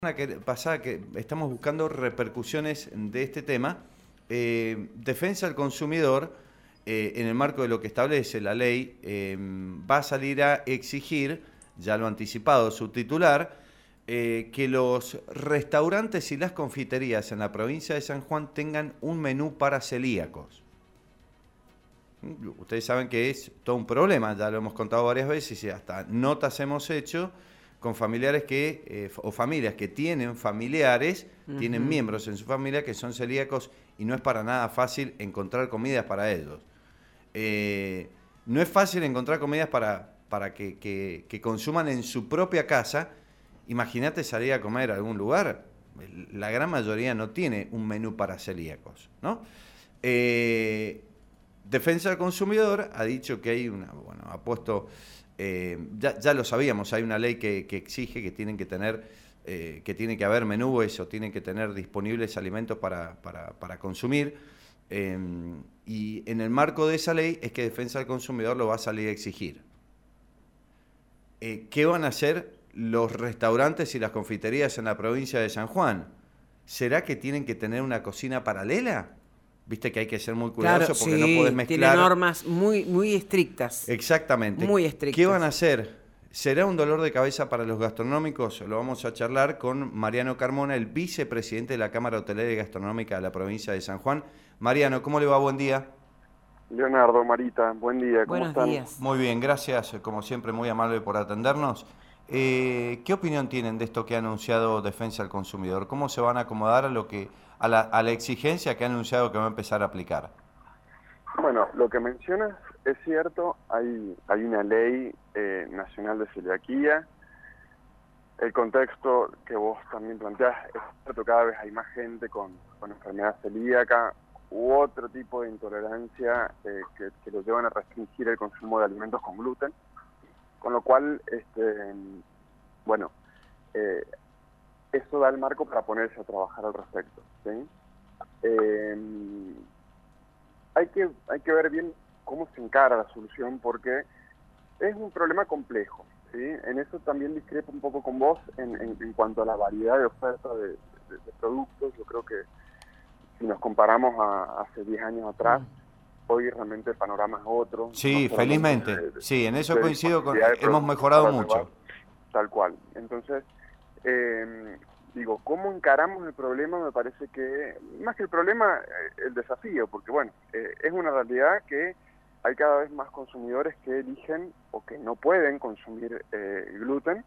Pasada que estamos buscando repercusiones de este tema. Defensa del consumidor, en el marco de lo que establece la ley, va a salir a exigir, ya lo ha anticipado su titular, que los restaurantes y las confiterías en la provincia de San Juan tengan un menú para celíacos. Ustedes saben que es todo un problema, ya lo hemos contado varias veces y hasta notas hemos hecho con familiares o familias que tienen familiares, tienen miembros en su familia que son celíacos y no es para nada fácil encontrar comidas para ellos. No es fácil encontrar comidas para que consuman en su propia casa. Imagínate salir a comer a algún lugar. La gran mayoría no tiene un menú para celíacos, ¿no? Defensa del Consumidor ha dicho que hay ha puesto, ya lo sabíamos, hay una ley que exige que tienen que tener, que tiene que haber menúes o tienen que tener disponibles alimentos para consumir, y en el marco de esa ley es que Defensa del Consumidor lo va a salir a exigir. ¿Qué van a hacer los restaurantes y las confiterías en la provincia de San Juan? ¿Será que tienen que tener una cocina paralela? Viste que hay que ser muy cuidadoso, claro, porque sí, no podés mezclar. Tiene normas muy estrictas. Exactamente. Muy estrictas. ¿Qué van a hacer? ¿Será un dolor de cabeza para los gastronómicos? Lo vamos a charlar con Mariano Carmona, el vicepresidente de la Cámara Hotelera y Gastronómica de la provincia de San Juan. Mariano, ¿cómo le va? Buen día. Leonardo, Marita, buen día, ¿cómo están? Buenos días. Muy bien, gracias, como siempre, muy amable por atendernos. ¿Qué opinión tienen de esto que ha anunciado Defensa del Consumidor? ¿Cómo se van a acomodar a la exigencia que ha anunciado que va a empezar a aplicar? Bueno, lo que mencionas es cierto, hay una ley nacional de celiaquía. El contexto que vos también planteás es cierto, cada vez hay más gente con enfermedad celíaca u otro tipo de intolerancia que lo llevan a restringir el consumo de alimentos con gluten, con lo cual, eso da el marco para ponerse a trabajar al respecto, ¿sí? Hay que ver bien cómo se encara la solución, porque es un problema complejo, ¿sí? En eso también discrepo un poco con vos en cuanto a la variedad de oferta de productos. Yo creo que si nos comparamos a hace 10 años atrás, hoy realmente el panorama es otro. Sí, no felizmente. Sí, en eso coincido, hemos productos mejorado para mucho. llevar, tal cual. Entonces, ¿cómo encaramos el problema? Me parece que, más que el problema, el desafío, porque bueno, es una realidad que hay cada vez más consumidores que eligen o que no pueden consumir gluten,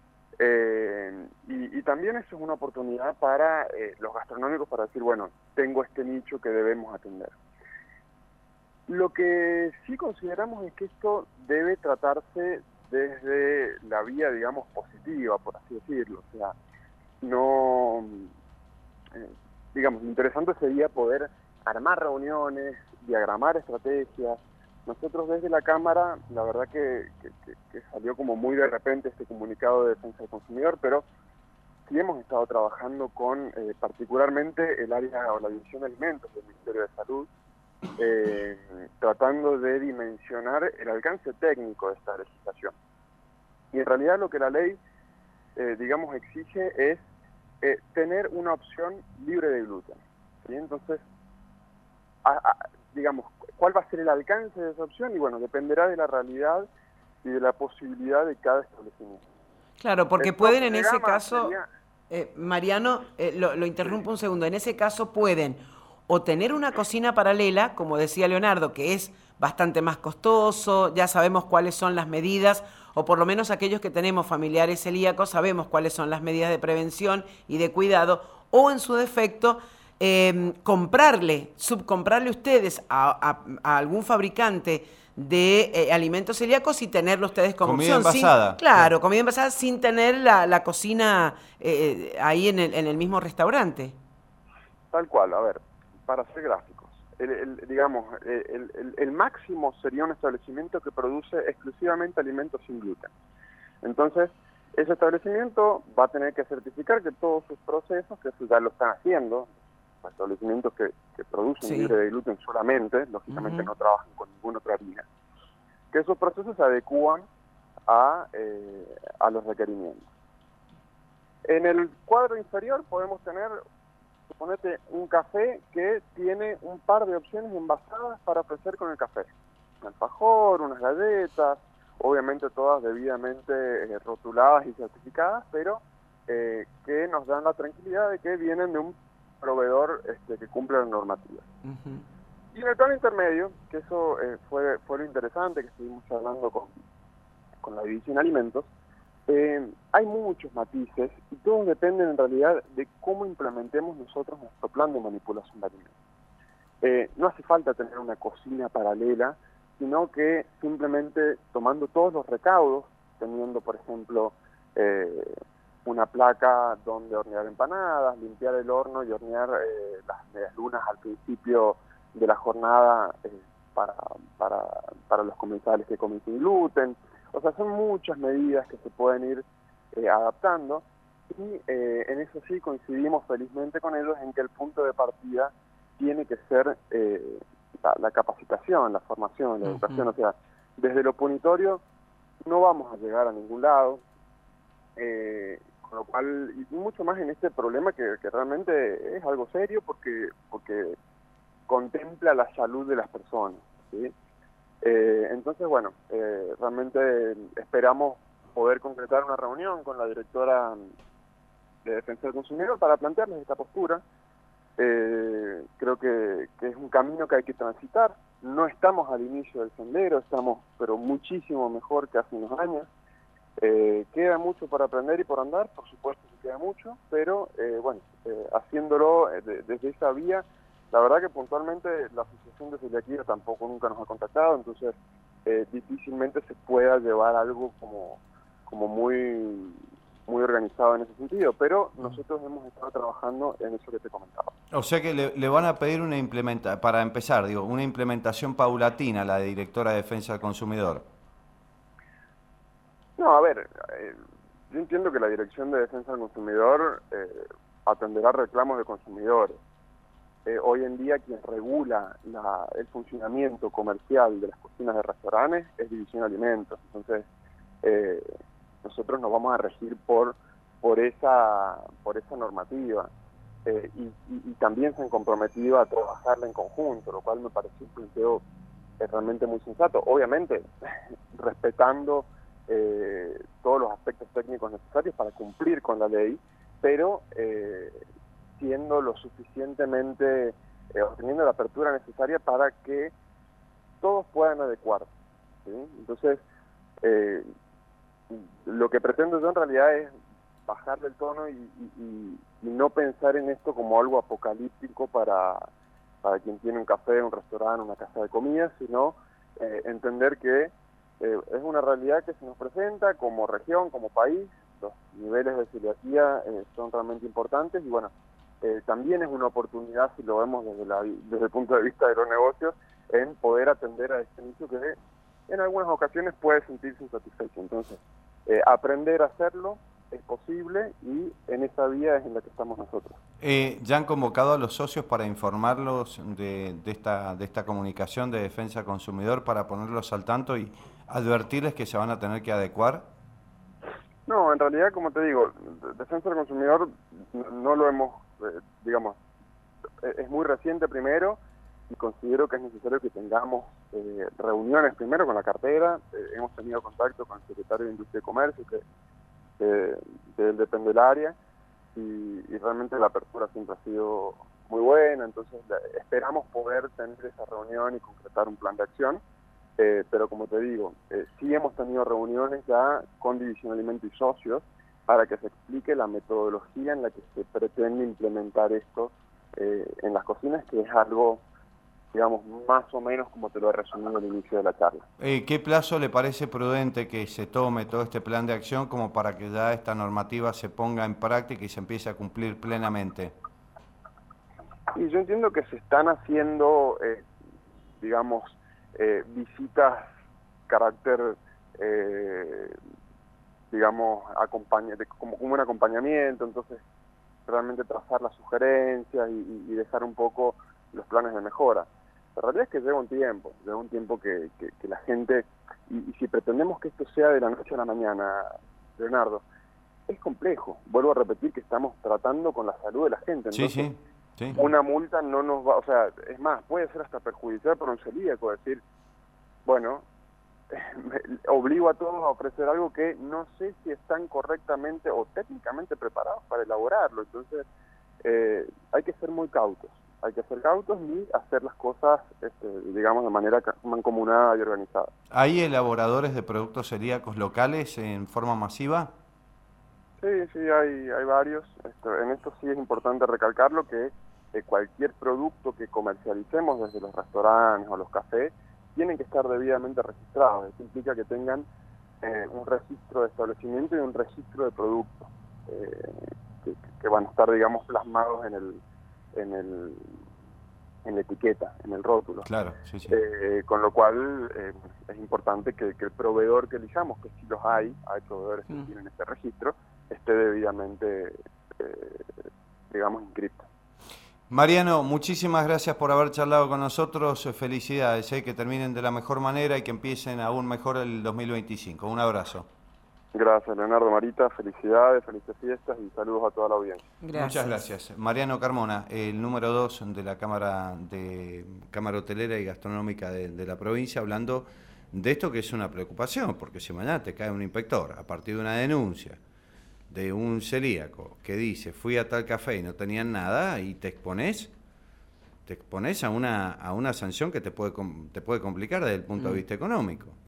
y también eso es una oportunidad para los gastronómicos para decir, bueno, tengo este nicho que debemos atender. Lo que sí consideramos es que esto debe tratarse desde la vía, digamos, positiva, por así decirlo. O sea, no, digamos, lo interesante sería poder armar reuniones, diagramar estrategias. Nosotros desde la Cámara, la verdad que salió como muy de repente este comunicado de Defensa del Consumidor, pero sí hemos estado trabajando con particularmente el área o la División de Alimentos del Ministerio de Salud, tratando de dimensionar el alcance técnico de esta legislación. Y en realidad lo que la ley, exige es tener una opción libre de gluten, ¿sí? Entonces, ¿cuál va a ser el alcance de esa opción? Y bueno, dependerá de la realidad y de la posibilidad de cada establecimiento. Claro, porque pueden en ese caso, sería... Mariano, lo interrumpo un segundo, en ese caso pueden o tener una cocina paralela, como decía Leonardo, que es bastante más costoso, ya sabemos cuáles son las medidas, o por lo menos aquellos que tenemos familiares celíacos sabemos cuáles son las medidas de prevención y de cuidado, o en su defecto, subcomprarle ustedes a algún fabricante de alimentos celíacos y tenerlo ustedes como comida opción. Envasada. Claro, comida envasada sin tener la cocina ahí en el mismo restaurante. Tal cual, a ver, para ser gráficos, el máximo sería un establecimiento que produce exclusivamente alimentos sin gluten. Entonces, ese establecimiento va a tener que certificar que todos sus procesos, que eso ya lo están haciendo, los establecimientos que producen libre de gluten solamente, lógicamente no trabajan con ninguna otra harina, que esos procesos se adecúan a los requerimientos. En el cuadro inferior podemos tener, suponete, un café que tiene un par de opciones envasadas para ofrecer con el café. Un alfajor, unas galletas, obviamente todas debidamente rotuladas y certificadas, pero que nos dan la tranquilidad de que vienen de un proveedor que cumple las normativas. Y en el plano intermedio, que eso fue lo interesante que estuvimos hablando con la división de alimentos, hay muchos matices y todos dependen en realidad de cómo implementemos nosotros nuestro plan de manipulación de alimentos. No hace falta tener una cocina paralela, sino que simplemente tomando todos los recaudos, teniendo por ejemplo una placa donde hornear empanadas, limpiar el horno y hornear las medialunas al principio de la jornada para los comensales que comen sin gluten. O sea, son muchas medidas que se pueden ir adaptando y en eso sí coincidimos felizmente con ellos en que el punto de partida tiene que ser la capacitación, la formación, la educación. O sea, desde lo punitorio no vamos a llegar a ningún lado, con lo cual, y mucho más en este problema que realmente es algo serio porque contempla la salud de las personas, ¿sí? Entonces, bueno, realmente esperamos poder concretar una reunión con la directora de Defensa del Consumidor para plantearles esta postura. Creo que es un camino que hay que transitar. No estamos al inicio del sendero, estamos pero muchísimo mejor que hace unos años. Queda mucho por aprender y por andar, por supuesto que queda mucho, pero bueno, haciéndolo desde esa vía. La verdad que puntualmente la Asociación de Celiaquía tampoco nunca nos ha contactado, entonces difícilmente se pueda llevar algo como muy organizado en ese sentido, pero nosotros hemos estado trabajando en eso que te comentaba. O sea que le van a pedir para empezar, digo, una implementación paulatina a la directora de Defensa del Consumidor. No, a ver, yo entiendo que la Dirección de Defensa del Consumidor atenderá reclamos de consumidores. Hoy en día quien regula el funcionamiento comercial de las cocinas de restaurantes es División de Alimentos. Entonces, nosotros nos vamos a regir por esa normativa. Y también se han comprometido a trabajarla en conjunto, lo cual me parece un planteo realmente muy sensato. Obviamente, respetando todos los aspectos técnicos necesarios para cumplir con la ley, pero siendo lo suficientemente, obteniendo la apertura necesaria para que todos puedan adecuarse, ¿sí? Entonces, lo que pretendo yo en realidad es bajarle el tono y no pensar en esto como algo apocalíptico para quien tiene un café, un restaurante, una casa de comida, sino entender que es una realidad que se nos presenta como región, como país. Los niveles de celiaquía son realmente importantes y bueno, también es una oportunidad, si lo vemos desde el punto de vista de los negocios, en poder atender a este nicho que en algunas ocasiones puede sentirse insatisfecho. Entonces, aprender a hacerlo es posible y en esa vía es en la que estamos nosotros. ¿Ya han convocado a los socios para informarlos de esta comunicación de Defensa del Consumidor para ponerlos al tanto y advertirles que se van a tener que adecuar? No, en realidad, como te digo, Defensa del Consumidor no lo hemos, digamos, es muy reciente primero y considero que es necesario que tengamos reuniones primero con la cartera. Hemos tenido contacto con el secretario de Industria y Comercio, que él depende del área, y realmente la apertura siempre ha sido muy buena, entonces esperamos poder tener esa reunión y concretar un plan de acción. Pero como te digo, sí hemos tenido reuniones ya con División de Alimentos y socios para que se explique la metodología en la que se pretende implementar esto en las cocinas, que es algo, digamos, más o menos como te lo he resumido al inicio de la charla. ¿Qué plazo le parece prudente que se tome todo este plan de acción como para que ya esta normativa se ponga en práctica y se empiece a cumplir plenamente? Y yo entiendo que se están haciendo, digamos, visitas carácter, digamos, como un acompañamiento, entonces realmente trazar las sugerencias y dejar un poco los planes de mejora. La realidad es que lleva un tiempo que la gente, y si pretendemos que esto sea de la noche a la mañana, Leonardo, es complejo. Vuelvo a repetir que estamos tratando con la salud de la gente. Sí, Entonces, sí. una multa no nos va, o sea, es más, puede ser hasta perjudicial para un celíaco, decir, bueno, me obligo a todos a ofrecer algo que no sé si están correctamente o técnicamente preparados para elaborarlo. Entonces, hay que ser muy cautos. Hay que ser cautos y hacer las cosas, digamos, de manera mancomunada y organizada. ¿Hay elaboradores de productos celíacos locales en forma masiva? Sí, sí, hay varios. En esto sí es importante recalcarlo que cualquier producto que comercialicemos desde los restaurantes o los cafés tienen que estar debidamente registrados. Esto implica que tengan un registro de establecimiento y un registro de producto que van a estar, digamos, plasmados en la etiqueta, en el rótulo. Claro, sí, sí. Con lo cual es importante que el proveedor que elijamos, que sí los hay proveedores que tienen este registro, esté debidamente, digamos, inscrito. Mariano, muchísimas gracias por haber charlado con nosotros. Felicidades, que terminen de la mejor manera y que empiecen aún mejor el 2025. Un abrazo. Gracias, Leonardo, Marita. Felicidades, felices fiestas y saludos a toda la audiencia. Muchas gracias. Mariano Carmona, el número 2 de la Cámara Hotelera y Gastronómica de la provincia, hablando de esto que es una preocupación, porque si mañana te cae un inspector a partir de una denuncia de un celíaco que dice fui a tal café y no tenían nada, y te expones a una sanción que te puede complicar desde el punto de vista económico.